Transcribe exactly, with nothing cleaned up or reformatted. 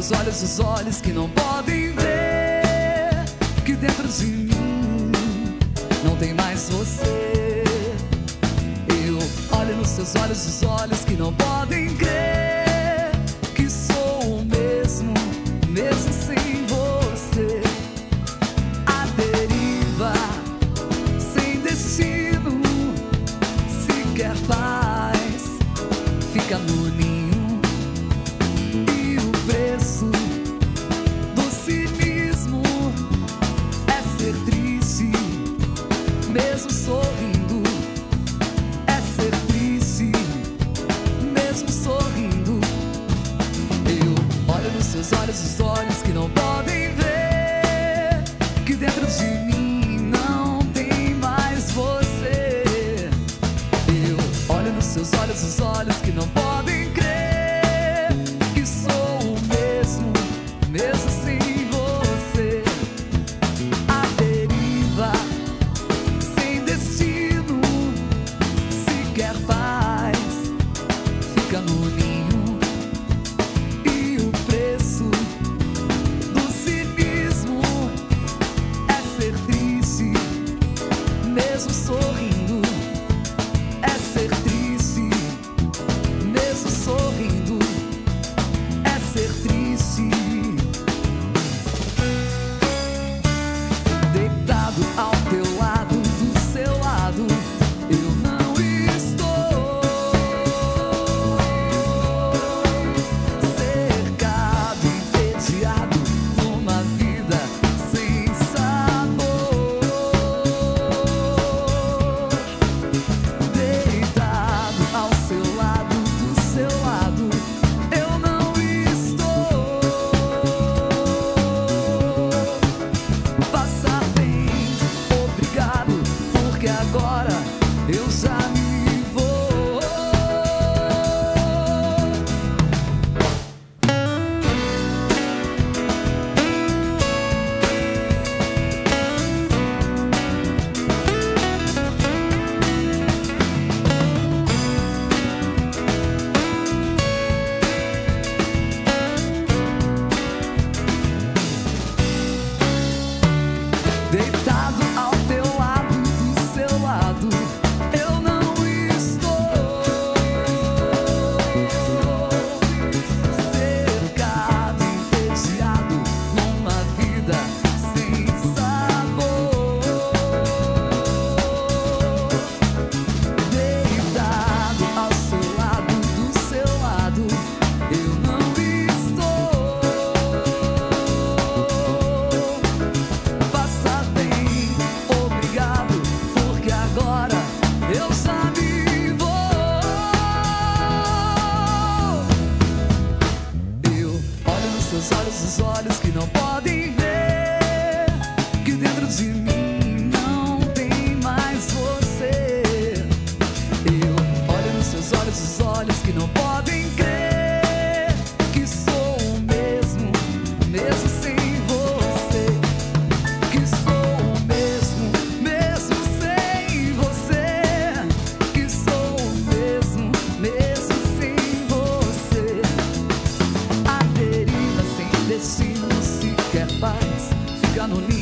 seus olhos os olhos que não podem ver que dentro de mim não tem mais você. Eu olho nos seus olhos os olhos que não podem crer que sou o mesmo, mesmo sem você. A deriva, sem destino, sequer paz, fica no ninho. E o preço do cinismo é ser triste, mesmo sorrindo. É ser triste, mesmo sorrindo. Eu olho nos seus olhos os olhos que não podem ver que dentro de mim não tem mais você. Eu olho nos seus olhos os olhos que não podem crer que sou o mesmo, mesmo sem você. A deriva, sem destino, sequer paz, fica no ninho. E o preço do cinismo é ser triste, mesmo sorrindo. É ser triste, mesmo sorrindo. É ser triste. Deitado ao teu lado, do seu lado, eu não estou. Cercado, entediado, numa vida sem sabor. Deitado ao seu lado, do seu lado, eu não estou. Passa bem, obrigado, porque agora eu já me vou. Deitado ao teu lado, do seu lado, eu não estou. Cercado, entediado, numa vida sem sabor. Deitado ao seu lado, do seu lado, eu não estou. Passa bem, obrigado, porque agora eu já me vou. Eu olho nos seus olhos os olhos que não podem ver que dentro de mim não tem mais você. Eu olho nos seus olhos os olhos que não podem crer que sou o mesmo, mesmo sem você. Que sou o mesmo, mesmo sem você. Que sou o mesmo, mesmo sem você. A deriva, sem destino, sequer paz, fica no ninho.